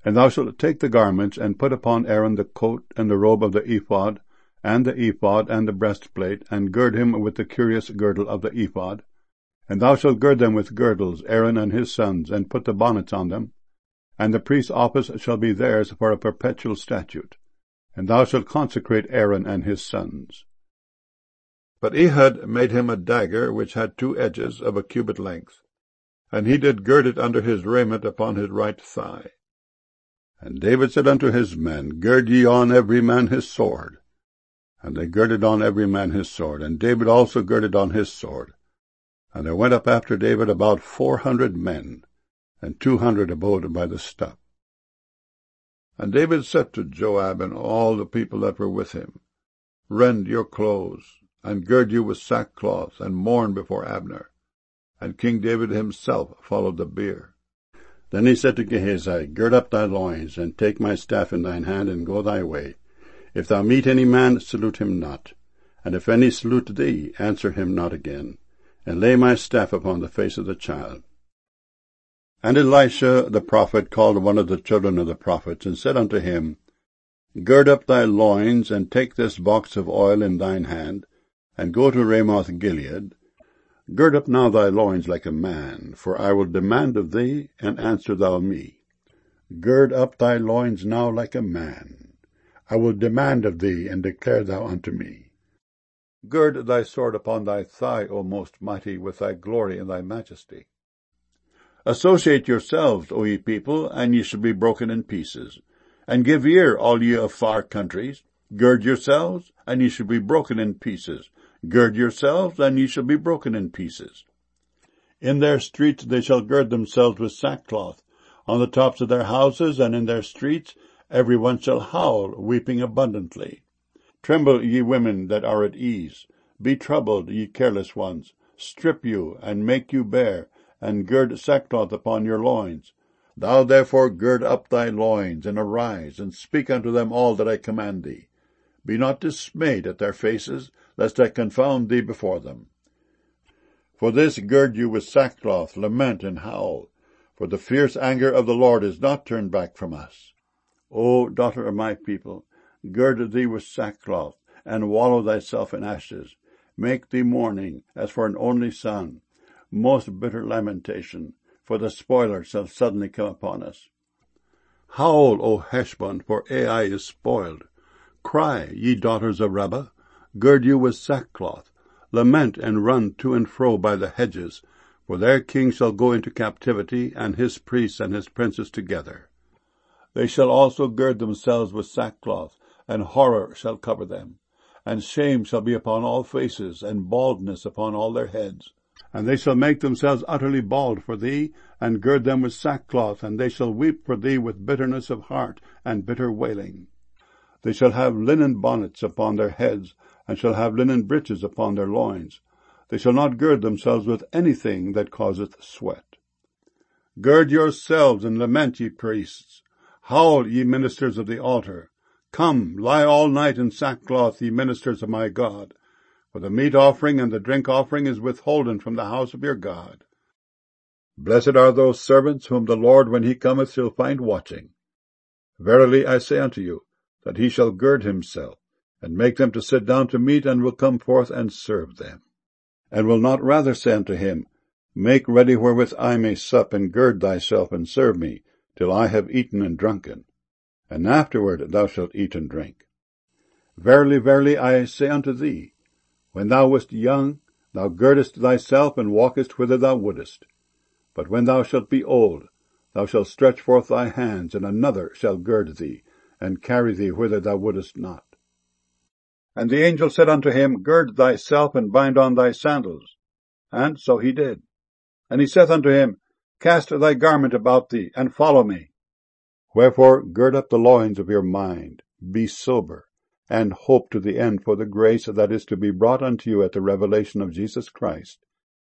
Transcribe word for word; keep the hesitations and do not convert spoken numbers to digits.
And thou shalt take the garments, and put upon Aaron the coat and the robe of the ephod, and the ephod and the breastplate, and gird him with the curious girdle of the ephod. And thou shalt gird them with girdles, Aaron and his sons, and put the bonnets on them. And the priest's office shall be theirs for a perpetual statute. And thou shalt consecrate Aaron and his sons. But Ehud made him a dagger which had two edges of a cubit length, and he did gird it under his raiment upon his right thigh. And David said unto his men, Gird ye on every man his sword. And they girded on every man his sword, and David also girded on his sword. And there went up after David about four hundred men, and two hundred abode by the stuff. And David said to Joab and all the people that were with him, Rend your clothes, and gird you with sackcloth, and mourn before Abner. And King David himself followed the bier. Then he said to Gehazi, Gird up thy loins, and take my staff in thine hand, and go thy way. If thou meet any man, salute him not. And if any salute thee, answer him not again. And lay my staff upon the face of the child. And Elisha the prophet called one of the children of the prophets, and said unto him, Gird up thy loins, and take this box of oil in thine hand, and go to Ramoth Gilead. Gird up now thy loins like a man, for I will demand of thee, and answer thou me. Gird up thy loins now like a man. I will demand of thee, and declare thou unto me. Gird thy sword upon thy thigh, O most mighty, with thy glory and thy majesty. Associate yourselves, O ye people, and ye shall be broken in pieces. And give ear, all ye of far countries. Gird yourselves, and ye shall be broken in pieces. Gird yourselves, and ye shall be broken in pieces. In their streets they shall gird themselves with sackcloth. On the tops of their houses and in their streets every one shall howl, weeping abundantly. Tremble, ye women that are at ease. Be troubled, ye careless ones. Strip you, and make you bare, and gird sackcloth upon your loins. Thou therefore gird up thy loins, and arise, and speak unto them all that I command thee. Be not dismayed at their faces, lest I confound thee before them. For this gird you with sackcloth, lament and howl, for the fierce anger of the Lord is not turned back from us. O daughter of my people, gird thee with sackcloth, and wallow thyself in ashes. Make thee mourning, as for an only son, most bitter lamentation, for the spoiler shall suddenly come upon us. Howl, O Heshbon, for Ai is spoiled. Cry, ye daughters of Rabbah, gird you with sackcloth. Lament and run to and fro by the hedges, for their king shall go into captivity, and his priests and his princes together. They shall also gird themselves with sackcloth, and horror shall cover them. And shame shall be upon all faces, and baldness upon all their heads. And they shall make themselves utterly bald for thee, and gird them with sackcloth, and they shall weep for thee with bitterness of heart and bitter wailing. They shall have linen bonnets upon their heads, and shall have linen breeches upon their loins. They shall not gird themselves with anything that causeth sweat. Gird yourselves and lament, ye priests. Howl, ye ministers of the altar. Come, lie all night in sackcloth, ye ministers of my God. For the meat offering and the drink offering is withholden from the house of your God. Blessed are those servants whom the Lord, when he cometh, shall find watching. Verily I say unto you, that he shall gird himself, and make them to sit down to meat, and will come forth and serve them. And will not rather say unto him, Make ready wherewith I may sup, and gird thyself, and serve me, till I have eaten and drunken. And afterward thou shalt eat and drink. Verily, verily, I say unto thee, when thou wast young, thou girdest thyself, and walkest whither thou wouldest. But when thou shalt be old, thou shalt stretch forth thy hands, and another shall gird thee, and carry thee whither thou wouldest not. And the angel said unto him, Gird thyself, and bind on thy sandals. And so he did. And he saith unto him, Cast thy garment about thee, and follow me. Wherefore gird up the loins of your mind, be sober, and hope to the end for the grace that is to be brought unto you at the revelation of Jesus Christ.